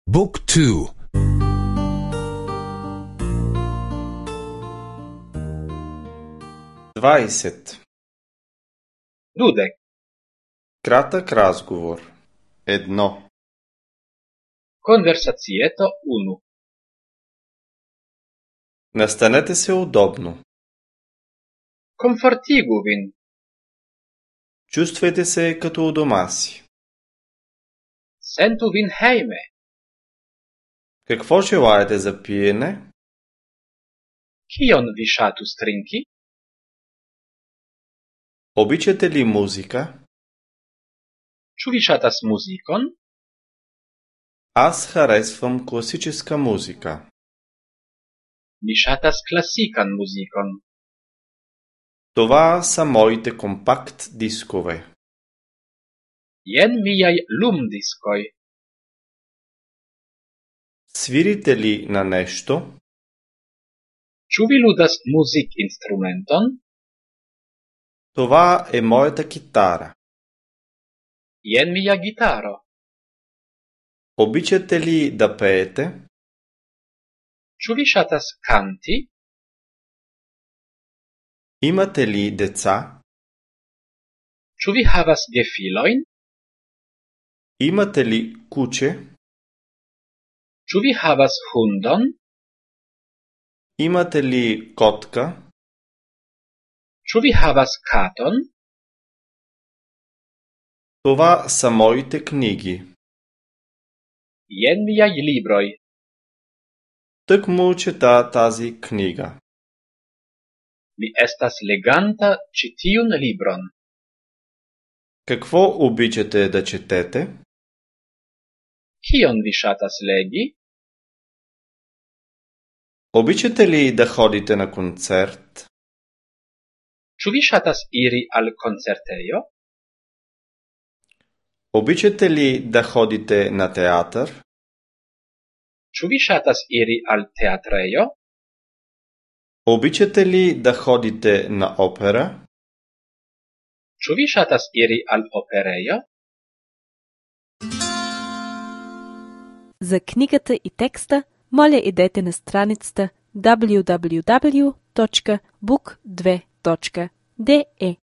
Book 2. 20. Dudek. Кратък разговор. 1. Conversacieto 1. Настанете се удобно. Comfortigu vin. Чувствайте се като у дома си. Sentu vin heime. Какво желаете за пиене? Kion vi ŝatus trinki? Обичате ли музика? Ĉu vi ŝatas muzikon? Аз харесвам класическа музика. Mi ŝatas klasikan muzikon. Това са моите компакт дискове. Jen miaj lumdiskoj. Свирите ли на нещо? Ĉu vi ludas muzikinstrumenton? Това е моята китара. Jen mia gitaro. Обичате ли да пеете? Ĉu vi ŝatas kanti? Имате ли деца? Ĉu vi havas gefilojn? Имате ли куче? Ĉu vi havas hundon? Имате ли котка? Ĉu vi havas katon? Това са моите книги. Jen miaj libroj. Тъкмо чета тази книга. Mi estas leganta ĉi tiun libron. Какво обичате да четете? Kion vi ŝatas legi? Обичате ли да ходите на концерт? Ĉu vi ŝatas iri al koncertejo? Обичате ли да ходите на театър? Ĉu vi ŝatas iri al teatrejo? Обичате ли да ходите на опера? Ĉu vi ŝatas iri al operejo? За книгата и текста, моля идете на страницата www.book2.de.